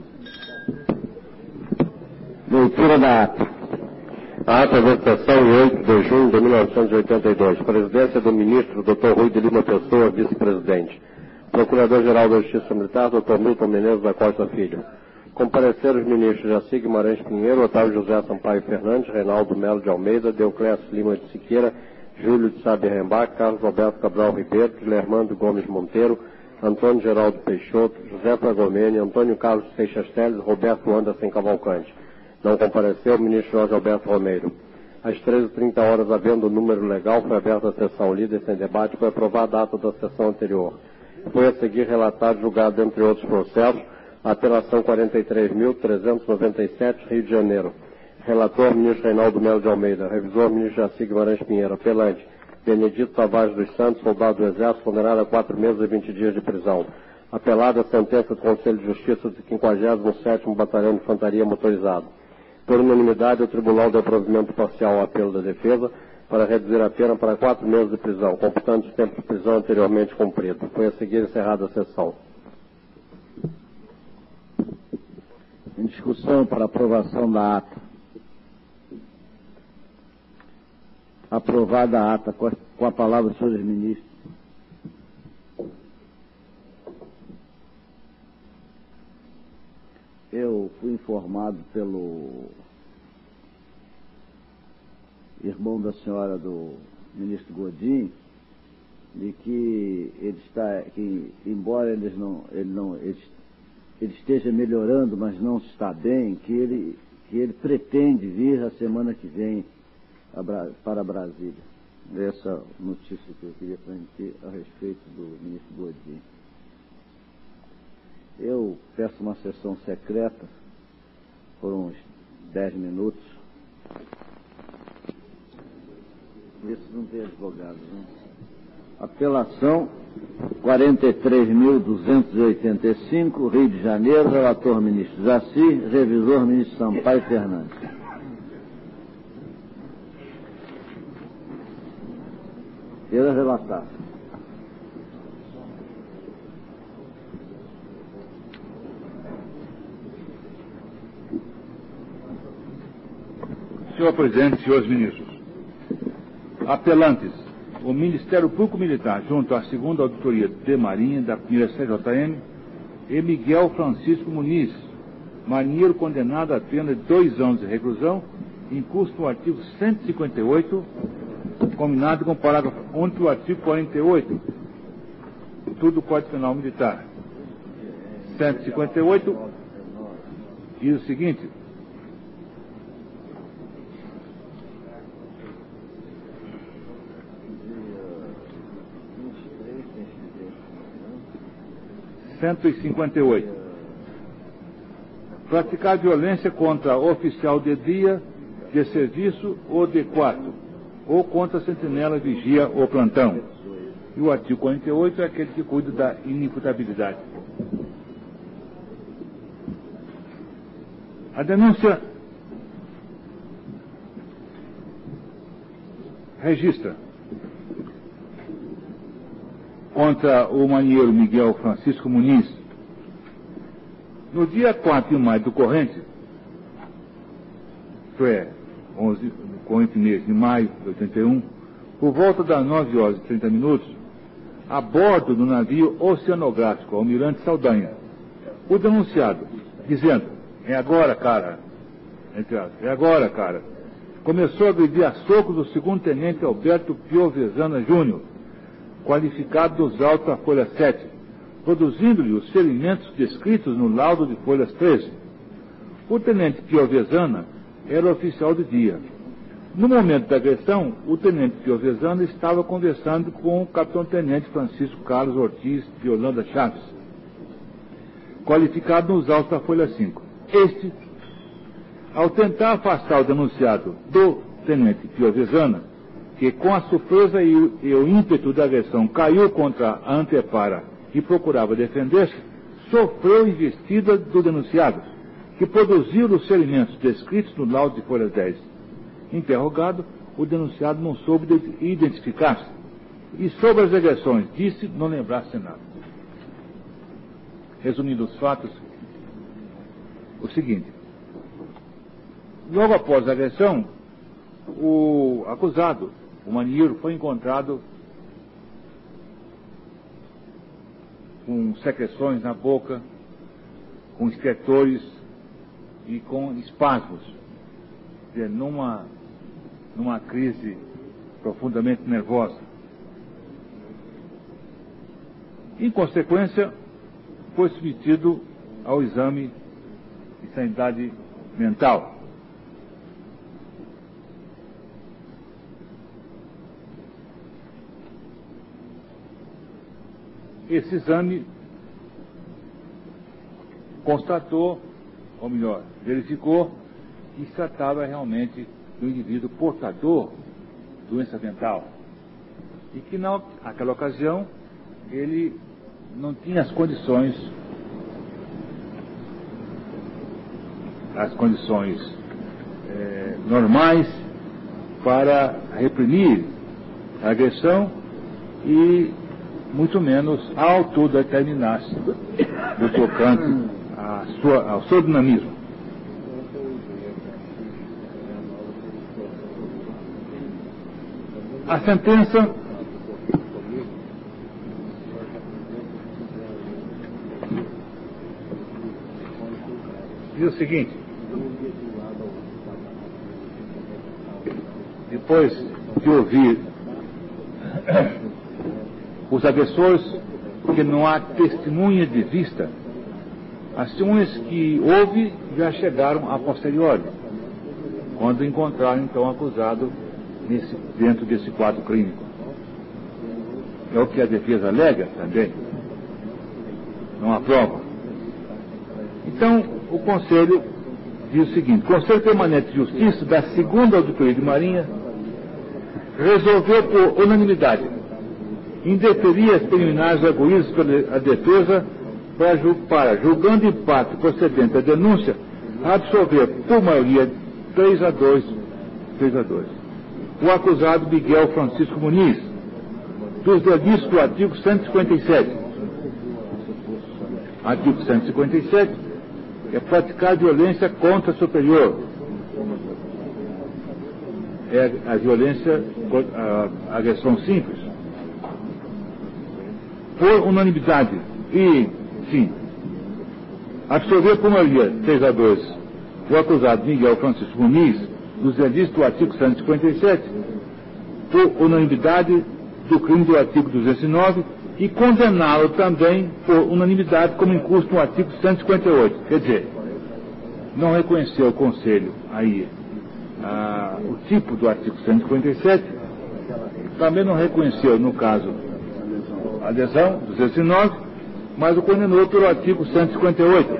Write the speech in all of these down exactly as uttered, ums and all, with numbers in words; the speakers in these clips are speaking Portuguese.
Leitura da ata. A ata da sessão em oito de junho de mil novecentos e oitenta e dois. Presidência do ministro doutor Rui de Lima Pessoa, vice-presidente. Procurador-Geral da Justiça Militar, doutor Milton Menezes da Costa Filho. Compareceram os ministros Jaci Guimarães Pinheiro, Otávio José Sampaio Fernandes, Reinaldo Melo de Almeida, Deoclésio Lima de Siqueira, Júlio de Sá Berrembac, Carlos Roberto Cabral Ribeiro, Guilhermando Gomes Monteiro, Antônio Geraldo Peixoto, José Fragomeni, Antônio Carlos Seixas Teles, Roberto Anderson Cavalcante. Não compareceu o ministro Jorge Alberto Romeiro. Às treze e trinta horas, havendo o número legal, foi aberta a sessão líder sem debate, foi aprovada a ata da sessão anterior. Foi a seguir relatado e julgado, entre outros processos, a apelação quarenta e três mil trezentos e noventa e sete, Rio de Janeiro. Relator, ministro Reinaldo Melo de Almeida. Revisor, ministro Jaci Guimarães Pinheiro. Apelante, Benedito Tavares dos Santos, soldado do Exército, condenado a quatro meses e vinte dias de prisão. Apelada a sentença do Conselho de Justiça do quinquagésimo sétimo Batalhão de Infantaria Motorizado. Por unanimidade, o Tribunal deu provimento parcial ao apelo da defesa para reduzir a pena para quatro meses de prisão, computando os tempos de prisão anteriormente cumpridos. Foi a seguir encerrada a sessão. Em discussão para aprovação da ata. Aprovada a ata. Com a palavra, senhores ministros. Eu fui informado pelo irmão da senhora do ministro Godinho de que ele está, que embora eles não, ele não, ele, ele esteja melhorando, mas não está bem, que ele, que ele pretende vir a semana que vem a Bra, para Brasília. Essa notícia que eu queria transmitir a respeito do ministro Godinho. Eu peço uma sessão secreta por uns dez minutos. Isso não tem advogado, né? Apelação quarenta e três mil duzentos e oitenta e cinco, Rio de Janeiro, relator ministro Jaci, revisor ministro Sampaio Fernandes. Queira relatar. Senhor Presidente, senhores ministros, apelantes, o Ministério Público Militar, junto à segunda Auditoria de Marinha da primeira C J M, e Miguel Francisco Muniz, marinheiro condenado a pena de dois anos de reclusão, em curso no artigo cento e cinquenta e oito, combinado com o parágrafo único do artigo quarenta e oito, tudo do Código Penal Militar. cento e cinquenta e oito diz o seguinte: cento e cinquenta e oito. Praticar violência contra oficial de dia, de serviço ou de quarto, ou contra sentinela, vigia ou plantão. E o artigo quarenta e oito é aquele que cuida da inimputabilidade. A denúncia registra contra o marinheiro Miguel Francisco Muniz, no dia quatro de maio do corrente, isto é, onze, no corrente mês de maio de oitenta e um, por volta das nove horas e trinta minutos, a bordo do navio oceanográfico Almirante Saldanha, o denunciado, dizendo: é agora, cara, entre aspas, é agora, cara, começou a agredir a socos o segundo-tenente Alberto Piovesana Júnior, qualificado dos autos da folha sete, produzindo-lhe os ferimentos descritos no laudo de folhas treze. O tenente Piovesana era oficial de dia. No momento da agressão, o tenente Piovesana estava conversando com o capitão-tenente Francisco Carlos Ortiz de Holanda Chaves, qualificado nos autos da folha cinco. Este, ao tentar afastar o denunciado do tenente Piovesana, que com a surpresa e o, e o ímpeto da agressão caiu contra a antepara e procurava defender-se, sofreu investida do denunciado, que produziu os ferimentos descritos no laudo de folha dez. Interrogado, o denunciado não soube identificar-se e sobre as agressões disse não lembrar-se nada. Resumindo os fatos, o seguinte: logo após a agressão, o acusado, o Maniero, foi encontrado com secreções na boca, com estertores e com espasmos, quer dizer, numa, numa crise profundamente nervosa. Em consequência, foi submetido ao exame de sanidade mental. Esse exame constatou, ou melhor, verificou que se tratava realmente do indivíduo portador de doença mental e que, naquela ocasião, ele não tinha as condições, as condições é, normais para reprimir a agressão e muito menos autodeterminar-se no tocante a sua, ao seu dinamismo. A sentença diz o seguinte: depois de ouvir os agressores, que não há testemunha de vista, as testemunhas que houve já chegaram a posteriori, quando encontraram então o acusado nesse, dentro desse quadro clínico. É o que a defesa alega também. Não há prova. Então, o Conselho diz o seguinte: o Conselho Permanente de Justiça da segunda Auditoria de Marinha resolveu por unanimidade indeferir as preliminares arguídas pela defesa para, para, julgando empate procedente da denúncia, absolver por maioria três a dois o acusado Miguel Francisco Muniz dos delitos do artigo cento e cinquenta e sete. Artigo cento e cinquenta e sete é praticar violência contra superior. É a violência, a agressão simples. Por unanimidade e, sim, absolver por maioria três a dois o acusado Miguel Francisco Muniz dos delitos do artigo cento e cinquenta e sete, por unanimidade do crime do artigo duzentos e nove, e condená-lo também por unanimidade como incurso no artigo cento e cinquenta e oito. Quer dizer, não reconheceu o Conselho aí ah, o tipo do artigo cento e cinquenta e sete, também não reconheceu, no caso, a adesão duzentos e nove, mas o condenou pelo artigo cento e cinquenta e oito,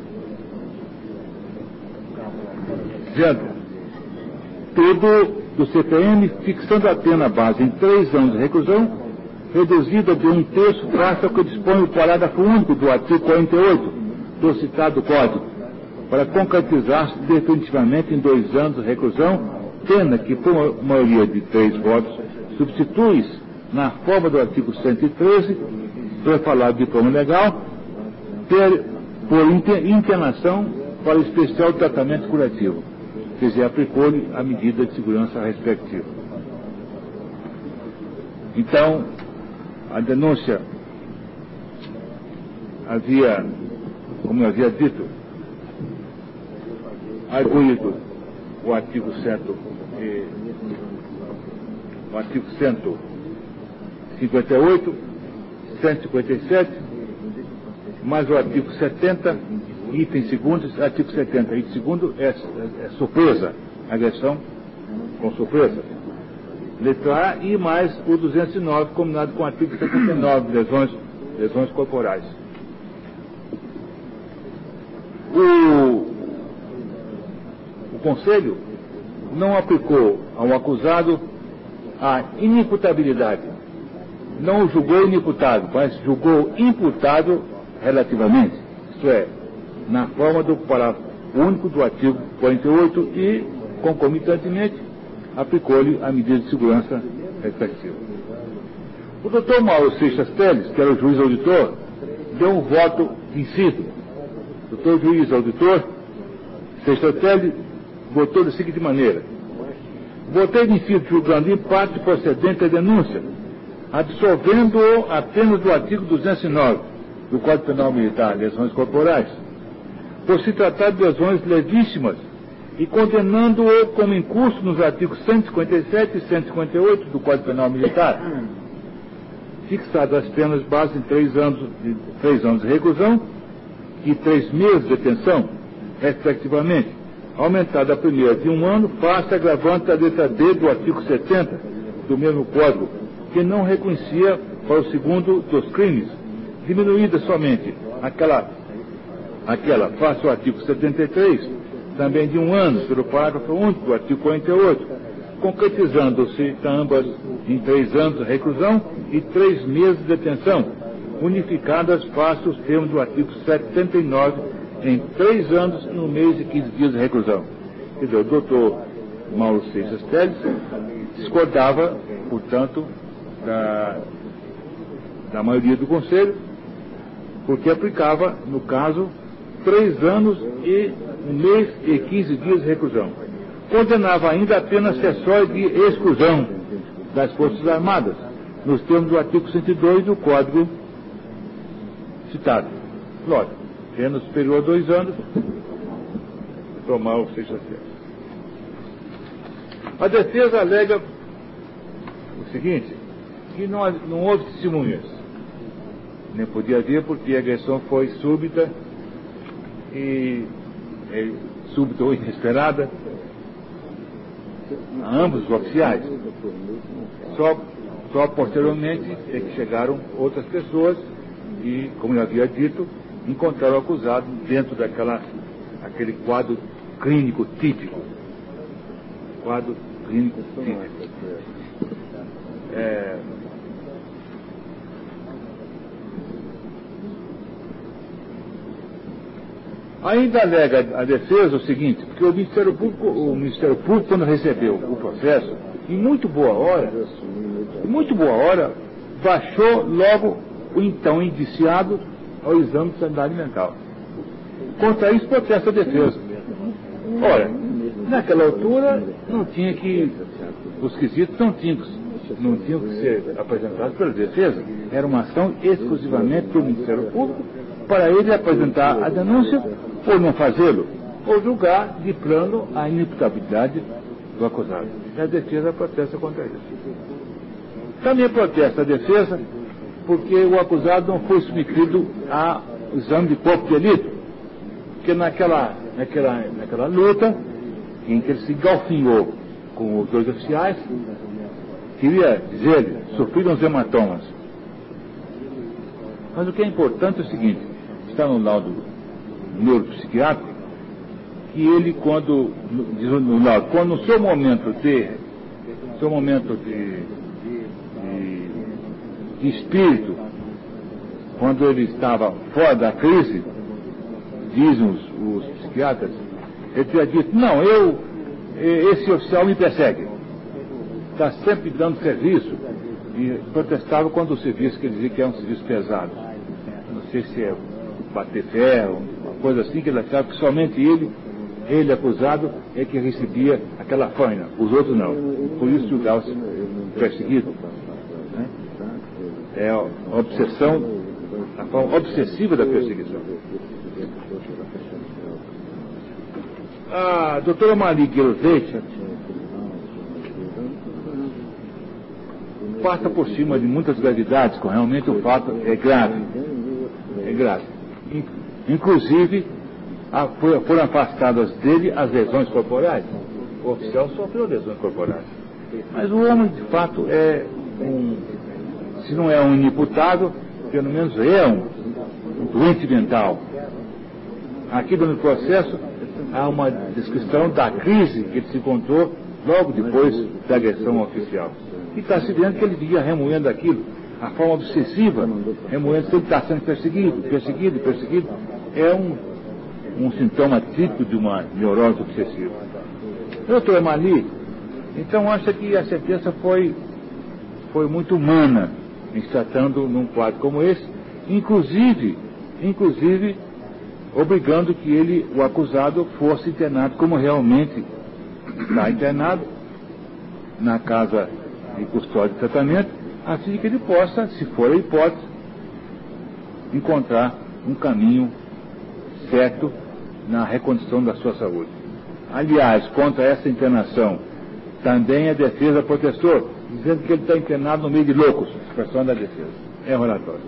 dizendo tudo do C P M, fixando a pena base em três anos de reclusão, reduzida de um terço face ao que dispõe o parágrafo único do artigo quarenta e oito do citado Código, para concretizar-se definitivamente em dois anos de reclusão, pena que, por maioria de três votos, substitui-se, na forma do artigo cento e treze, foi falado de diploma legal, ter, por internação para especial tratamento curativo. Quer dizer, aplicou-lhe a medida de segurança respectiva. Então, a denúncia havia, como eu havia dito, arguído o artigo cento e, o artigo cento e cinquenta e oito, cento e cinquenta e sete, mais o artigo setenta, item segundo, artigo setenta, item segundo, é, é, é surpresa, agressão com surpresa. Letra A, e mais o duzentos e nove, combinado com o artigo setenta e nove, lesões, lesões corporais. O, o Conselho não aplicou ao acusado a inimputabilidade. Não o julgou inimputável, mas julgou imputado relativamente. Isto é, na forma do parágrafo único do artigo quarenta e oito e, concomitantemente, aplicou-lhe a medida de segurança respectiva. O doutor Mauro Seixas Teles, que era o juiz auditor, deu um voto de inciso. O doutor juiz auditor Seixas-Teles votou da seguinte maneira: votei de inciso julgando em parte procedente a denúncia, absolvendo-o apenas do artigo duzentos e nove do Código Penal Militar, lesões corporais, por se tratar de lesões levíssimas, e condenando-o como incurso nos artigos cento e cinquenta e sete e cento e cinquenta e oito do Código Penal Militar, fixadas as penas base em três anos de, três anos de reclusão e três meses de detenção, respectivamente, aumentada a primeira de um ano, face agravante da letra D do artigo setenta do mesmo Código, que não reconhecia para o segundo dos crimes, diminuída somente aquela, aquela face ao artigo setenta e três, também de um ano, pelo parágrafo único do artigo quarenta e oito, concretizando-se ambas em três anos de reclusão e três meses de detenção, unificadas face os termos do artigo setenta e nove em três anos e um mês e quinze dias de reclusão. Quer dizer, o doutor Mauro Seixas-Teles discordava, portanto, da, da maioria do Conselho, porque aplicava, no caso, três anos e um mês e quinze dias de reclusão. Condenava ainda a pena acessória de exclusão das Forças Armadas, nos termos do artigo cento e dois do Código citado. Lógico, pena superior a dois anos, tomar o Seixas-Teles. A defesa alega o seguinte, que não, não houve testemunhas. Nem podia haver porque a agressão foi súbita e é, súbita ou inesperada a ambos os oficiais. Só, só posteriormente é que chegaram outras pessoas e, como eu havia dito, encontraram o acusado dentro daquela aquele quadro clínico típico. Quadro clínico típico. É, ainda alega a defesa o seguinte, porque o Ministério Público, o Ministério Público, quando recebeu o processo, em muito boa hora, em muito boa hora, baixou logo o então indiciado ao exame de sanidade mental. Contra isso protesta a defesa. Ora, naquela altura não tinha que, os quesitos não tinham, não tinham que ser apresentados pela defesa, era uma ação exclusivamente do Ministério Público para ele apresentar a denúncia ou não fazê-lo, ou julgar de plano a inimputabilidade do acusado. E a defesa protesta contra isso. Também protesta a defesa porque o acusado não foi submetido a exame de corpo de delito, porque naquela, naquela, naquela luta em que ele se galfinhou com os dois oficiais, queria dizer, sofreram os hematomas. Mas o que é importante é o seguinte, está no laudo neuropsiquiátrico, que ele, quando, diz no laudo, quando no seu momento de, seu momento de, de, de espírito, quando ele estava fora da crise, dizem os, os psiquiatras, ele teria dito, não, eu, esse oficial me persegue, está sempre dando serviço, e protestava quando o serviço que ele dizia que é um serviço pesado. Não sei se é bater ferro, uma coisa assim, que ele achava que somente ele, ele acusado, é que recebia aquela faina, os outros não. Por isso julgava-se perseguido. Né? É a obsessão, a forma obsessiva da perseguição. A doutora Maria Guilherme passa por cima de muitas gravidades, quando realmente o fato é grave. É grave. Inclusive, a, foram afastadas dele as lesões corporais. O oficial sofreu lesões corporais. Mas o homem, de fato, é um, se não é um inimputável, pelo menos é um, um doente mental. Aqui no processo há uma descrição da crise que ele se encontrou logo depois da agressão oficial. E está se vendo que ele via remoendo aquilo, a forma obsessiva, remoendo, sempre está sendo perseguido, perseguido, perseguido. É um, um sintoma típico de uma neurose obsessiva. Doutor Emali, então acha que a sentença foi, foi muito humana em se tratando num quadro como esse, inclusive, inclusive obrigando que ele, o acusado, fosse internado como realmente está internado, na casa de custódia e tratamento, a fim de que ele possa, se for a hipótese, encontrar um caminho certo na recondição da sua saúde. Aliás, contra essa internação, também a defesa protestou, dizendo que ele está internado no meio de loucos, expressão da defesa. É o relatório.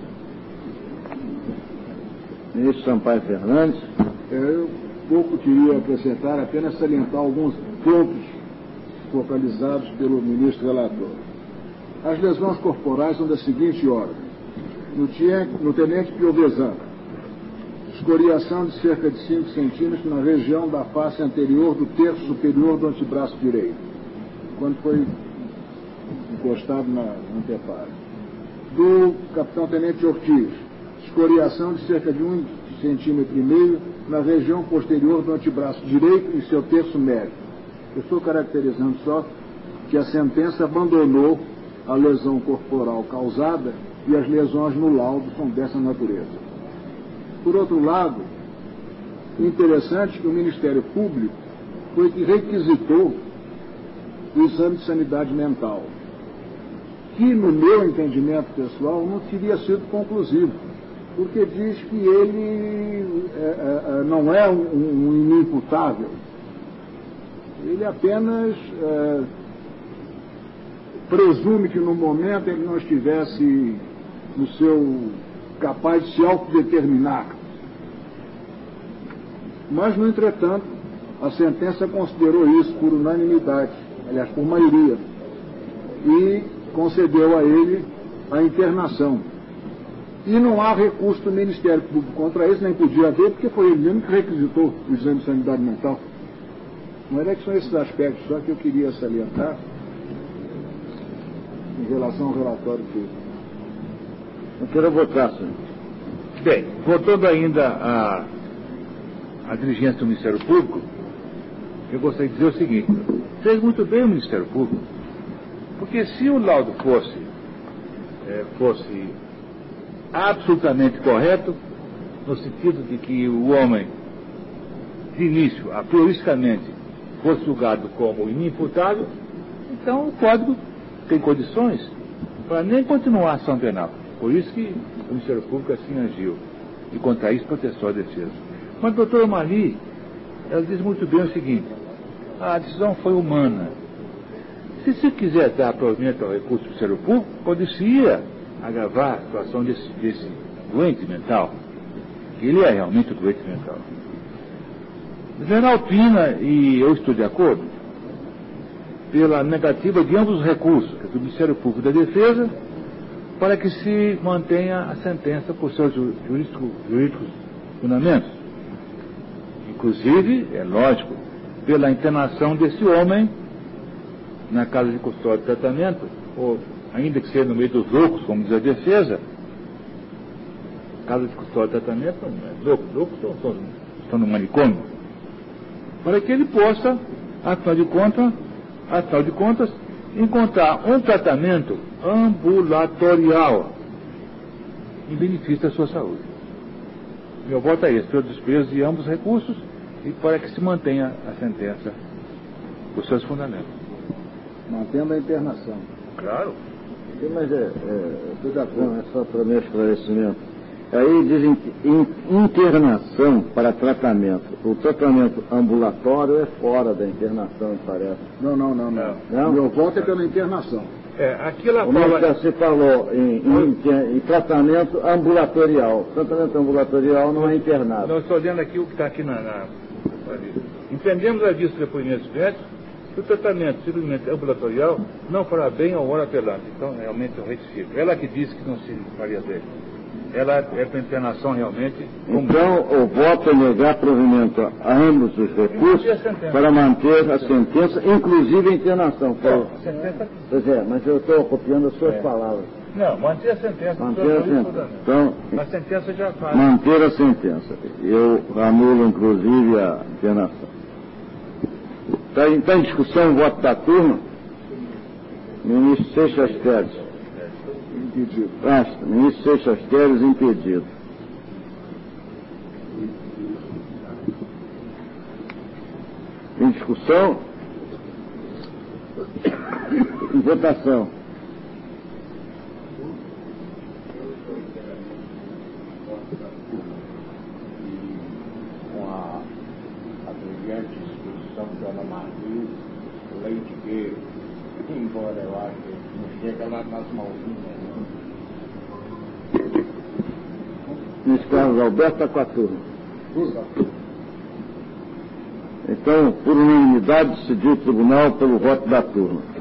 Ministro Sampaio Fernandes. Eu pouco queria acrescentar, apenas salientar alguns pontos focalizados pelo ministro relator. As lesões corporais são da seguinte ordem. No, tia, no tenente Piovesan, escoriação de cerca de cinco centímetros na região da face anterior do terço superior do antebraço direito, quando foi encostado na antepara. Do capitão-tenente Ortiz, escoriação de cerca de um centímetro e meio na região posterior do antebraço direito e seu terço médio. Eu estou caracterizando só que a sentença abandonou a lesão corporal causada e as lesões no laudo são dessa natureza. Por outro lado, interessante que o Ministério Público foi que requisitou o exame de sanidade mental, que, no meu entendimento pessoal, não teria sido conclusivo, porque diz que ele é, é, não é um, um inimputável. Ele apenas é, presume que no momento ele não estivesse no seu capaz de se autodeterminar. Mas, no entretanto, a sentença considerou isso por unanimidade, aliás, por maioria, e concedeu a ele a internação. E não há recurso do Ministério Público contra isso, nem podia haver, porque foi ele mesmo que requisitou o exame de sanidade mental. Não era que são esses aspectos só que eu queria salientar em relação ao relatório feito. Eu quero votar, senhor. Bem, voltando ainda à, à diligência do Ministério Público, eu gostaria de dizer o seguinte: fez muito bem o Ministério Público, porque se o laudo fosse, é, fosse absolutamente correto, no sentido de que o homem, de início, a prioristicamente, fosse julgado como inimputável, então o Código tem condições para nem continuar a ação penal. Por isso que o Ministério Público assim agiu. E contra isso protestou a defesa. Mas a doutora Mali, ela diz muito bem o seguinte: a decisão foi humana. Se se quiser dar provimento ao recurso do Ministério Público, poderia agravar a situação desse, desse doente mental. Ele é realmente um doente mental. O general Pina, e eu estou de acordo, pela negativa de ambos os recursos, do Ministério Público e da Defesa, para que se mantenha a sentença por seus jurídicos, jurídicos fundamentos. Inclusive, é lógico, pela internação desse homem na casa de custódia e tratamento, ou ainda que seja no meio dos loucos, como diz a defesa, casa de custódia e tratamento, não é louco, loucos estão, estão, estão no manicômio, para que ele possa, afinal de contas, afinal de contas, encontrar um tratamento ambulatorial em benefício da sua saúde. Meu voto é esse, pelo desprezo de ambos os recursos e para que se mantenha a sentença por seus fundamentos. Mantendo a internação. Claro. Sim, mas é, é, estou de acordo, é só para meu esclarecimento. Aí dizem que in, internação para tratamento. O tratamento ambulatório é fora da internação, parece. Não, não, não, não. não? Meu voto é pela internação. É, aqui ela o fala... Você falou em, em, em tratamento ambulatorial. Tratamento ambulatorial não é internado. Nós estou olhando aqui o que está aqui na, na... Entendemos a vista do depoimento médico que o tratamento simplesmente ambulatorial não fará bem ao hora apelante. Então, realmente, eu retifico. Ela que disse que não se faria bem. Ela é para internação realmente... Então, o voto é negar provimento a ambos os recursos para manter a sentença, inclusive a internação. É, a sentença... Pois é, mas eu estou copiando as suas é. palavras. Não, manter a sentença. Manter a sentença. Então, a sentença já faz. Manter a sentença. Eu anulo, inclusive, a internação. Está em, tá em discussão o voto da turma? Ministro Seixas Teres. Impedido. Basta, ministro Seixas Teres impedido. Em discussão? Em votação. Com a, a brilhante exposição da Ana Martins, Leite Gueiro, embora eu acho que não chega lá nas mãozinhas. Luiz Carlos Alberto está com a turma. Então, por unanimidade, decidiu o tribunal pelo voto da turma.